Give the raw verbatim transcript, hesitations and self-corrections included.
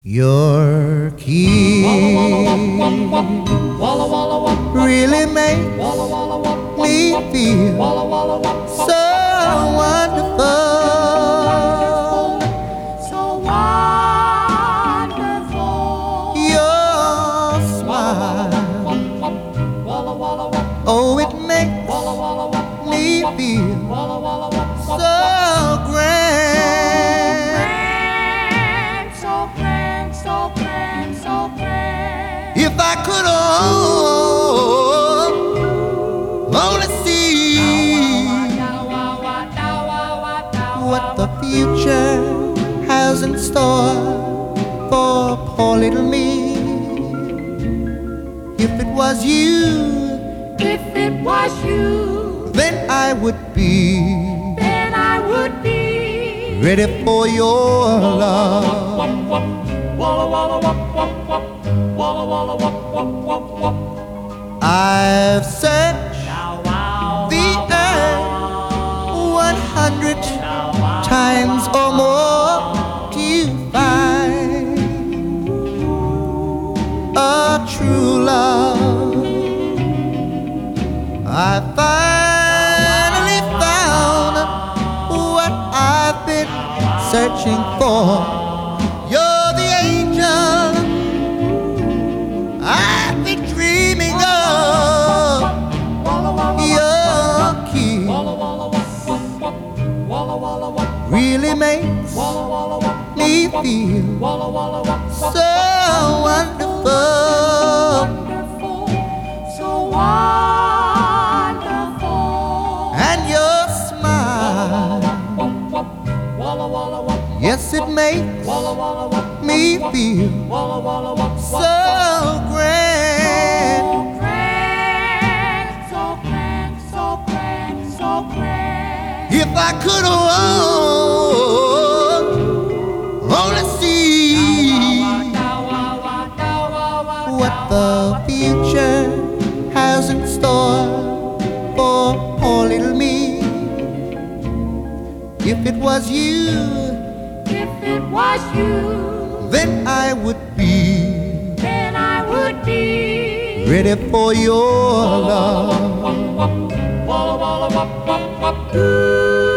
Your kiss really makes me feel so wonderful, so wonderful. your smile, oh, it makes me feel so grand. So grand, so grand, so grand. If I could oh, only see what the future has in store for poor little me. If it was you, If it was you, then I would be then I would be ready for your love. I've searched the earth one hundred times or more to find a true love. I finally found what I've been searching for. You're the angel I've been dreaming of. Your kiss really makes me feel so wonderful, so wonderful. and your smile, yes, it makes me feel so grand. So grand, so grand, so grand. If I could oh, only see what the future has in store for poor little me. If it was you, If it was you, then I would be then I would be ready for your love. Ooh.